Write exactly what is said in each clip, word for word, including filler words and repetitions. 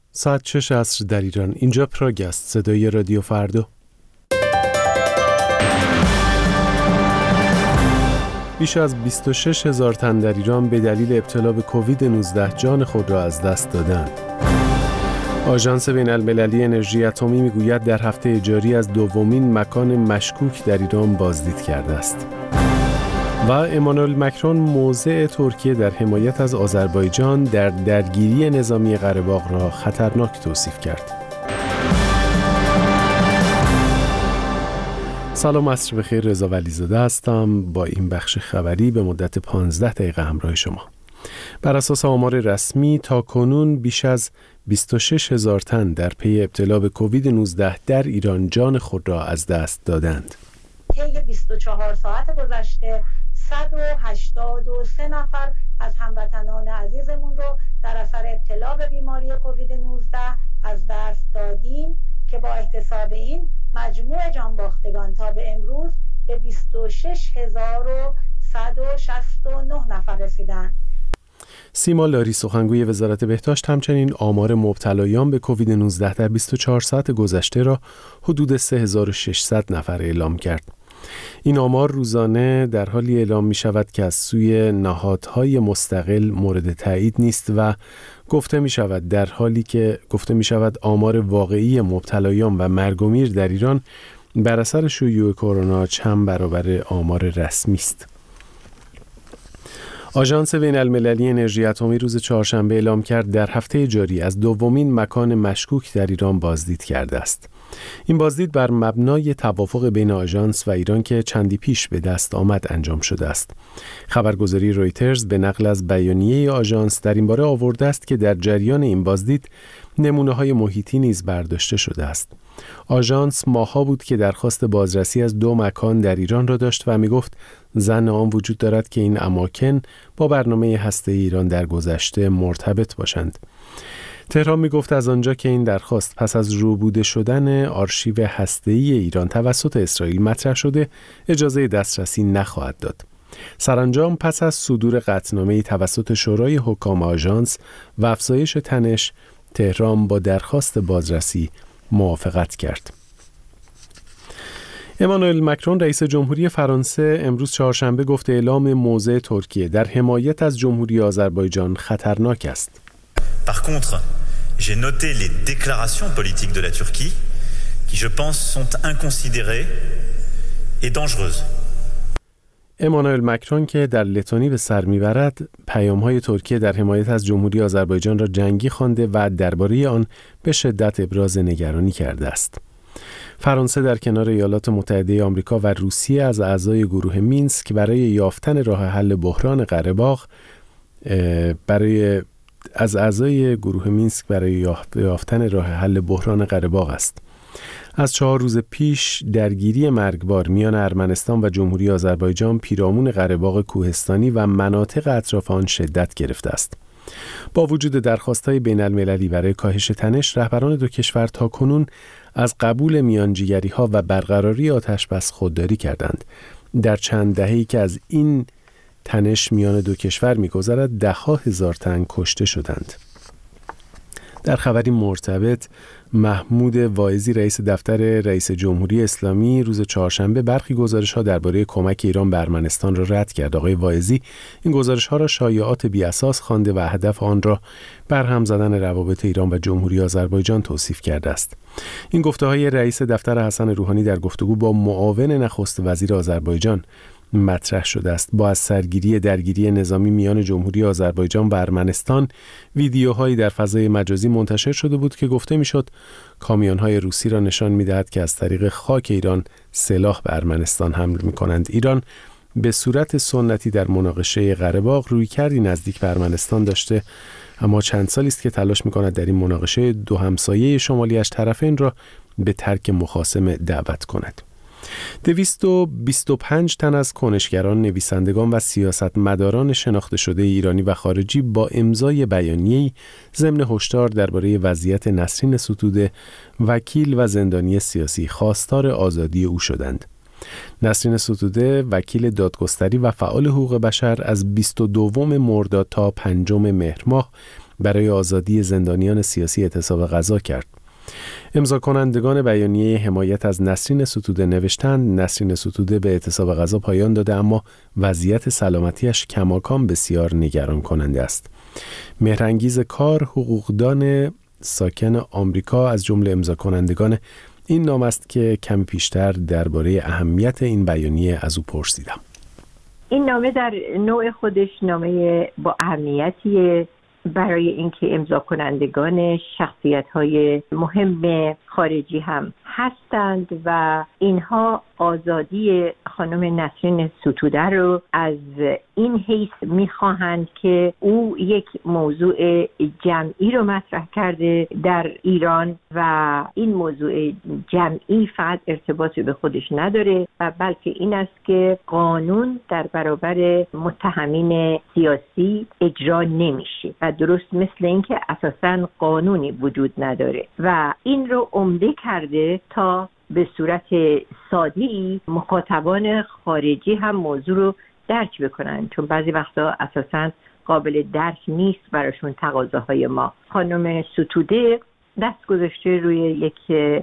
ساعت شش عصر در ایران. اینجا پراگ است، صدای رادیو فردا. بیش از بیست و شش هزار تن در ایران به دلیل ابتلا به کووید نوزده جان خود را از دست دادند. آژانس بین‌المللی انرژی اتمی میگوید در هفته جاری از دومین مکان مشکوک در ایران بازدید کرده است. و امانوئل مکرون موضع ترکیه در حمایت از آذربایجان در درگیری نظامی قره‌باغ را خطرناک توصیف کرد. سلام، عصر بخیر. رضا ولیزاده هستم با این بخش خبری به مدت پانزده دقیقه همراه شما. بر اساس آمار رسمی تا کنون بیش از بیست و شش هزار تن در پی ابتلا به کووید نوزده در ایران جان خود را از دست دادند. طی بیست و چهار ساعت گذشته صد و هشتاد و سه نفر از هموطنان عزیزمون رو در اثر ابتلا به بیماری کووید نوزده از دست دادیم که با احتساب این مجموع جانباختگان تا به امروز به بیست و شش هزار و صد و شصت و نه نفر رسیدند. سیما لاری، سخنگوی وزارت بهداشت، همچنین آمار مبتلایان به کووید نوزده در بیست و چهار ساعت گذشته را حدود سه هزار و ششصد نفر اعلام کرد. این آمار روزانه در حالی اعلام می شود که از سوی نهادهای مستقل مورد تایید نیست و گفته می شود در حالی که گفته می شود آمار واقعی مبتلایان و مرگ و میر در ایران بر اثر شیوع کرونا چند برابر آمار رسمی است. آژانس بین‌المللی انرژی اتمی روز چهارشنبه اعلام کرد در هفته جاری از دومین مکان مشکوک در ایران بازدید کرده است. این بازدید بر مبنای توافق بین آژانس و ایران که چندی پیش به دست آمد انجام شده است. خبرگزاری رویترز به نقل از بیانیه آژانس در این باره آورده است که در جریان این بازدید نمونه‌های محیطی نیز برداشته شده است. آژانس ماه‌ها بود که درخواست بازرسی از دو مکان در ایران را داشت و می‌گفت ظن آن وجود دارد که این اماکن با برنامه هسته‌ای ایران در گذشته مرتبط باشند. تهران می‌گفت از آنجا که این درخواست پس از روبوده شدن آرشیو هسته‌ای ایران توسط اسرائیل مطرح شده، اجازه دسترسی نخواهد داد. سرانجام پس از صدور قطعنامه‌ای توسط شورای حکام آژانس و افزایش تنش، تهران با درخواست بازرسی موافقت کرد. امانوئل مکرون رئیس جمهوری فرانسه امروز چهارشنبه گفت اعلام موضع ترکیه در حمایت از جمهوری آذربایجان خطرناک است. Par contre, j'ai noté les déclarations politiques de la Turquie qui je pense sont inconsidérées et dangereuses. امانوئل مکرون که در لتونی به سر میبرد پیام‌های ترکیه در حمایت از جمهوری آذربایجان را جنگی خوانده و درباره آن به شدت ابراز نگرانی کرده است. فرانسه در کنار ایالات متحده آمریکا و روسیه از اعضای گروه مینسک برای یافتن راه حل بحران قره‌باغ برای از اعضای گروه مینسک برای یافتن راه حل بحران قره‌باغ است. از چهار روز پیش درگیری مرگبار میان ارمنستان و جمهوری آذربایجان پیرامون قره‌باغ کوهستانی و مناطق اطراف آن شدت گرفته است. با وجود درخواست‌های بین‌المللی برای کاهش تنش، رهبران دو کشور تاکنون از قبول میانجیگری‌ها و برقراری آتش‌بس خودداری کردند. در چند دهه‌ای که از این تنش میان دو کشور می‌گذرد، ده‌ها هزار تن کشته شدند. در خبری مرتبط، محمود واعظی رئیس دفتر رئیس جمهوری اسلامی روز چهارشنبه برخی گزارش‌ها درباره کمک ایران به ارمنستان را رد کرد. آقای واعظی این گزارش‌ها را شایعات بی‌اساس خوانده و هدف آن را برهم زدن روابط ایران و جمهوری آذربایجان توصیف کرده است. این گفته‌های رئیس دفتر حسن روحانی در گفتگو با معاون نخست وزیر آذربایجان مطرح شده است. با از سرگیری درگیری نظامی میان جمهوری آذربایجان و ارمنستان ویدیوهایی در فضای مجازی منتشر شده بود که گفته میشد کامیون‌های روسی را نشان می‌دهد که از طریق خاک ایران سلاح به ارمنستان حمل می‌کنند. ایران به صورت سنتی در مناقشه قره‌باغ رویکردی نزدیک به ارمنستان داشته، اما چند سالی است که تلاش می‌کند در این مناقشه دو همسایه شمالیش طرفین را به ترک مخاصمه دعوت کند. دویست و بیست و پنج تن از کنشگران، نویسندگان و سیاستمداران شناخته شده ایرانی و خارجی با امضای بیانیه‌ای ضمن هشدار درباره وضعیت نسرین ستوده، وکیل و زندانی سیاسی، خواستار آزادی او شدند. نسرین ستوده، وکیل دادگستری و فعال حقوق بشر، از بیست و دوم مرداد تا پنجم مهر ماه برای آزادی زندانیان سیاسی اعتصاب غذا کرد. امضا کنندگان بیانیه حمایت از نسرین ستوده نوشتند نسرین ستوده به اعتصاب غذا پایان داده، اما وضعیت سلامتیش کماکان بسیار نگران کننده است. مهرانگیز کار، حقوقدان ساکن آمریکا، از جمله امضا کنندگان این نام است که کمی پیشتر درباره اهمیت این بیانیه از او پرسیدم. این نامه در نوع خودش نامه با اهمیتیه برای اینکه امضا کنندگان شخصیت‌های مهم خارجی هم هستند و اینها آزادی خانم نسرین ستوده رو از این حیث می‌خواهند که او یک موضوع جمعی رو مطرح کرده در ایران و این موضوع جمعی فقط ارتباطی به خودش نداره و بلکه این است که قانون در برابر متهمین سیاسی اجرا نمیشه و درست مثل اینکه اساساً قانونی وجود نداره و این رو عمده کرده تا به صورت ساده‌ای مخاطبان خارجی هم موضوع رو درک بکنن، چون بعضی وقتا اساساً قابل درک نیست براشون تقاضاهای ما. خانم ستوده دست گذاشته روی یک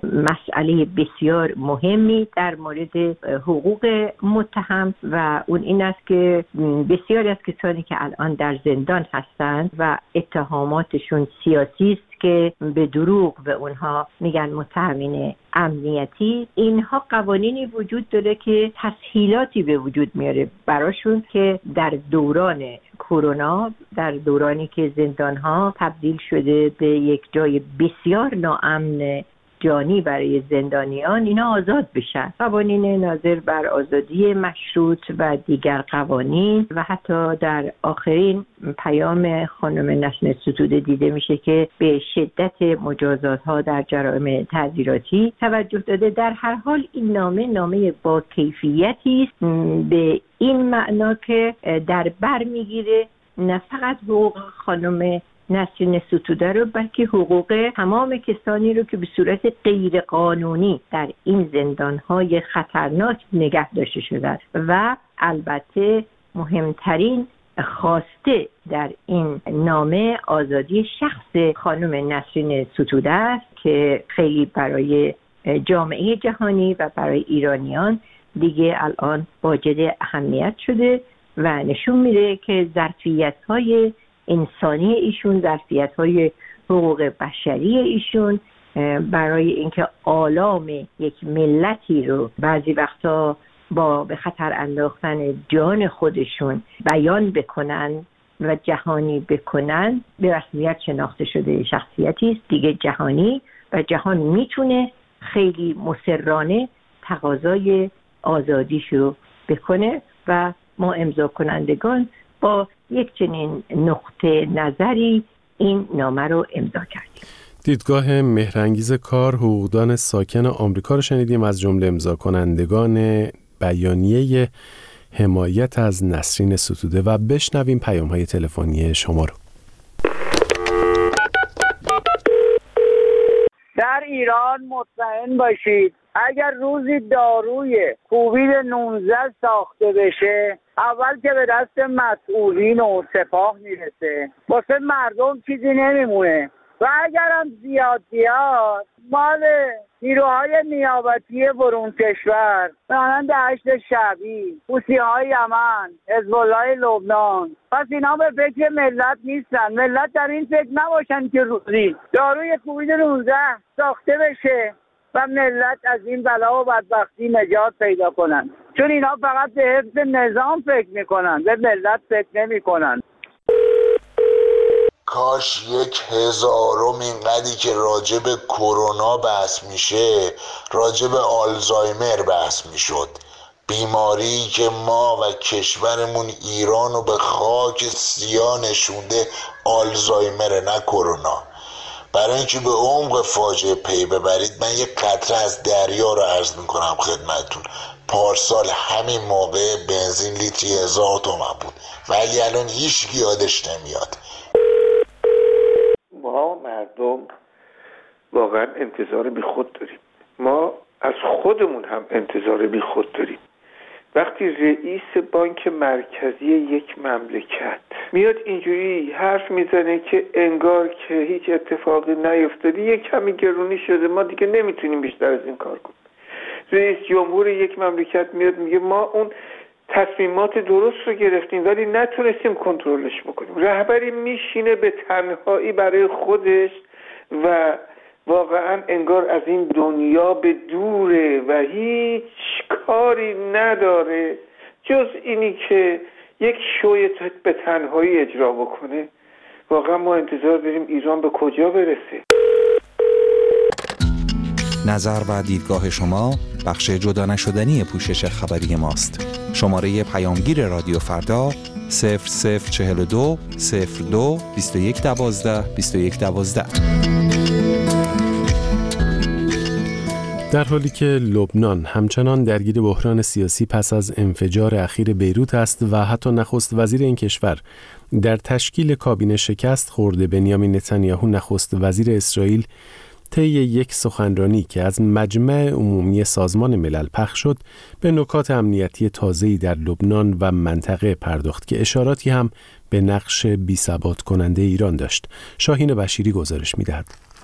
مسئله بسیار مهمی در مورد حقوق متهم و اون این است که بسیاری از کسانی که الان در زندان هستند و اتهاماتشون سیاسی است که به دروغ به اونها میگن متهمین امنیتی، اینها قوانینی وجود داره که تسهیلاتی به وجود میاره براشون که در دوران کرونا، در دورانی که زندانها تبدیل شده به یک جای بسیار ناامن جانی برای زندانیان، اینا آزاد بشن. قوانین ناظر بر آزادی مشروط و دیگر قوانین و حتی در آخرین پیام خانم نسرین ستوده دیده میشه که به شدت مجازات ها در جرائم تعزیراتی توجه داده. در هر حال این نامه نامه با کیفیتی است به این معنا که در بر میگیره نه فقط حقوق خانم نسرین ستوده رو بلکه حقوق تمام کسانی رو که به صورت غیر قانونی در این زندان‌های خطرناک نگه داشته شدند و البته مهمترین خواسته در این نامه آزادی شخص خانم نسرین ستوده است که خیلی برای جامعه جهانی و برای ایرانیان دیگه الان واجد اهمیت شده و نشون میده که ظرفیت‌های انسانی ایشون، ظرفیت‌های حقوق بشری ایشون برای اینکه آلام یک ملتی رو بعضی وقتا با به خطر انداختن جان خودشون بیان بکنن و جهانی بکنن به رسمیت شناخته شده شخصیتی است دیگه جهانی و جهان میتونه خیلی مصرانه تقاضای آزادیشو بکنه و ما امضا کنندگان با یک چنین نقطه نظری این نامه رو امضا کردیم. دیدگاه مهرانگیز کار، حقوقدان ساکن آمریکا رو شنیدیم، از جمله امضا کنندگان بیانیه حمایت از نسرین ستوده و بشنویم پیام‌های تلفنی شما رو. در ایران مطمئن باشید اگر روزی داروی کووید نوزده ساخته بشه اول که به دست مسئولین و سپاه میرسه، واسه مردم چیزی نمیمونه و اگر هم زیاد بیاد مال نیروهای نیابتی برون کشور مانند هشت شعبی، حوثی‌های یمن، حزب الله لبنان، پس اینا به فکر ملت نیستن. ملت در این فکر نباشن که روزی داروی کووید نوزده ساخته بشه و ملت از این بلا و بدبختی نجات پیدا کنن، چون اینا فقط به حفظ نظام فکر میکنن، به ملت فکر نمیکنن. کاش یک هزارم اینقدری که راجع به کرونا بحث میشه راجع به آلزایمر بحث میشد، بیماری که ما و کشورمون ایران رو به خاک سیاه نشونده آلزایمر، نه کرونا. برای اینکه به عمق فاجعه پی ببرید من یک قطره از دریا رو عرض میکنم خدمتتون. پارسال همین موقع بنزین لیتری هزار تومن بود ولی الان هیچ کی یادش نمیاد. ما مردم واقعا انتظار بی خود داریم، ما از خودمون هم انتظار بی خود داریم وقتی رئیس بانک مرکزی یک مملکت میاد اینجوری حرف میزنه که انگار که هیچ اتفاقی نیفتاده، یک کمی گرونی شده، ما دیگه نمیتونیم بیشتر از این کار کنیم. رئیس جمهور یک مملکت میاد میگه ما اون تصمیمات درست رو گرفتیم ولی نتونستیم کنترلش بکنیم. رهبری میشینه به تنهایی برای خودش و واقعا انگار از این دنیا به دوره و هیچ کاری نداره جز اینی که یک شوی به تنهایی اجرا بکنه. واقعا ما انتظار داریم ایران به کجا برسه؟ نظر و دیدگاه شما بخش جدا نشدنی پوشش خبری ماست. شماره پیامگیر رادیو فردا صفر صفر چهل و دو صفر دو بیست و یک دوازده بیست و یک دوازده. در حالی که لبنان همچنان درگیر بحران سیاسی پس از انفجار اخیر بیروت است و حتی نخست وزیر این کشور در تشکیل کابینه شکست خورده، بنیامین نتانیاهو نخست وزیر اسرائیل طی یک سخنرانی که از مجمع عمومی سازمان ملل پخش شد به نکات امنیتی تازه‌ای در لبنان و منطقه پرداخت که اشاراتی هم به نقش بی‌ثبات کننده ایران داشت. شاهین بشیری گزارش می‌دهد.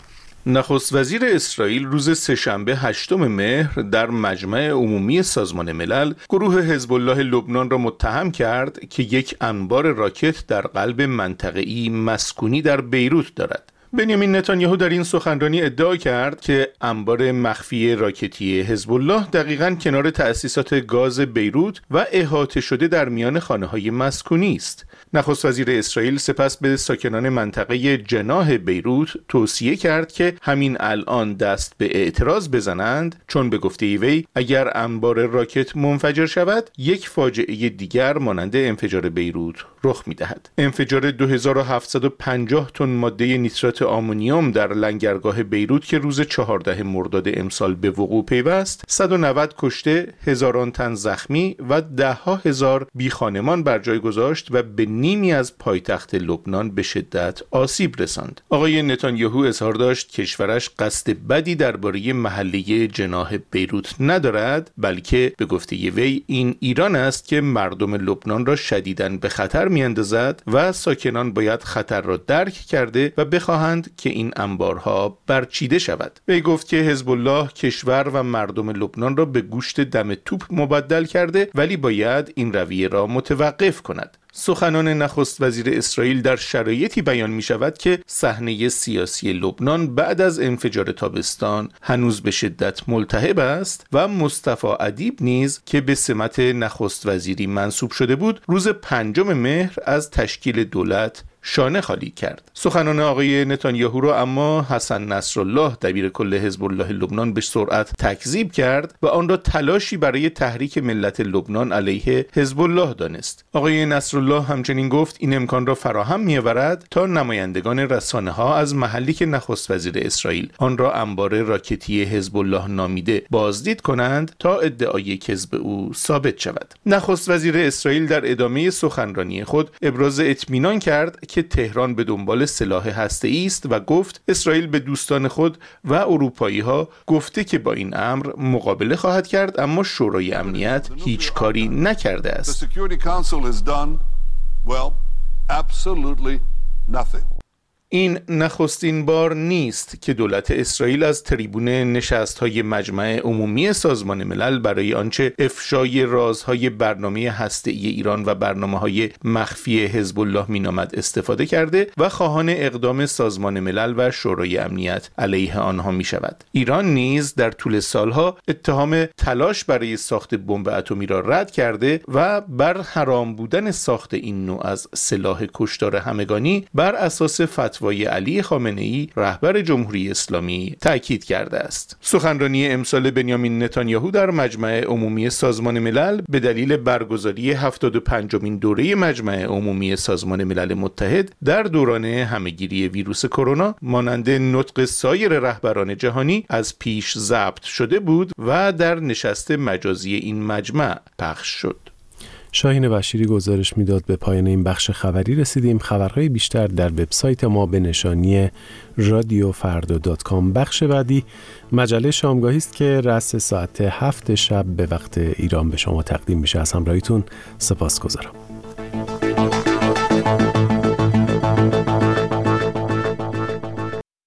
نخست وزیر اسرائیل روز سه‌شنبه هشتم مهر در مجمع عمومی سازمان ملل گروه حزب الله لبنان را متهم کرد که یک انبار راکت در قلب منطقه‌ای مسکونی در بیروت دارد. بنیامین نتانیاهو در این سخنرانی ادعا کرد که انبار مخفی راکتی حزب الله دقیقاً کنار تأسیسات گاز بیروت و احاطه شده در میان خانه‌های مسکونی است. نخست وزیر اسرائیل سپس به ساکنان منطقه جناح بیروت توصیه کرد که همین الان دست به اعتراض بزنند، چون به گفته وی اگر انبار راکت منفجر شود یک فاجعه دیگر مانند انفجار بیروت رخ می‌دهد. انفجار دو هزار و هفتصد و پنجاه تن ماده نیترات آمونیوم در لنگرگاه بیروت که روز چهاردهم مرداد امسال به وقوع پیوست، صد و نود کشته، هزاران تن زخمی و ده‌ها هزار بیخانمان بر جای گذاشت و به نیمی از پایتخت لبنان به شدت آسیب رساند. آقای نتانیاهو اظهار داشت کشورش قصد بدی درباره محله جناح بیروت ندارد، بلکه به گفته وی این ایران است که مردم لبنان را شدیداً به خطر میاندازد و ساکنان باید خطر را درک کرده و بخواهند که این انبارها برچیده شود. وی گفت که حزب الله کشور و مردم لبنان را به گوشت دم توپ مبدل کرده ولی باید این رویه را متوقف کند. سخنان نخست وزیر اسرائیل در شرایطی بیان می شود که صحنه سیاسی لبنان بعد از انفجار تابستان هنوز به شدت ملتهب است و مصطفی ادیب نیز که به سمت نخست وزیری منصوب شده بود روز پنجم مهر از تشکیل دولت شانه خالی کرد. سخنان آقای نتانیاهو را اما حسن نصرالله دبیر کل حزب الله لبنان به سرعت تکذیب کرد و آن را تلاشی برای تحریک ملت لبنان علیه حزب الله دانست. آقای نصرالله همچنین گفت این امکان را فراهم می‌آورد تا نمایندگان رسانه‌ها از محلی که نخست وزیر اسرائیل آن را انبار راکتی حزب الله نامیده بازدید کنند تا ادعای کذب او ثابت شود. نخست وزیر اسرائیل در ادامه سخنرانی خود ابراز اطمینان کرد که تهران به دنبال سلاح هسته‌ای است و گفت اسرائیل به دوستان خود و اروپایی‌ها گفته که با این امر مقابله خواهد کرد، اما شورای امنیت هیچ کاری نکرده است. این نخستین بار نیست که دولت اسرائیل از تریبون نشست‌های مجمع عمومی سازمان ملل برای آنچه افشای رازهای برنامه هسته‌ای ایران و برنامه‌های مخفی حزب الله مینامد استفاده کرده و خواهان اقدام سازمان ملل و شورای امنیت علیه آنها می‌شود. ایران نیز در طول سالها اتهام تلاش برای ساخت بمب اتمی را رد کرده و بر حرام بودن ساخت این نوع از سلاح کشتار همگانی بر اساس فتوا فتوای علی خامنه‌ای رهبر جمهوری اسلامی تاکید کرده است. سخنرانی امسال بنیامین نتانیاهو در مجمع عمومی سازمان ملل به دلیل برگزاری هفتاد و پنجمین دوره مجمع عمومی سازمان ملل متحد در دوران همهگیری ویروس کرونا مانند نطق سایر رهبران جهانی از پیش ضبط شده بود و در نشست مجازی این مجمع پخش شد. شاهین بشیری گزارش میداد. به پایان این بخش خبری رسیدیم. خبرهای بیشتر در وبسایت ما به نشانی رادیو فردا دات کام. بخش بعدی مجله شامگاهی است که رأس ساعت هفت شب به وقت ایران به شما تقدیم میشه. از همراهیتون سپاسگزارم.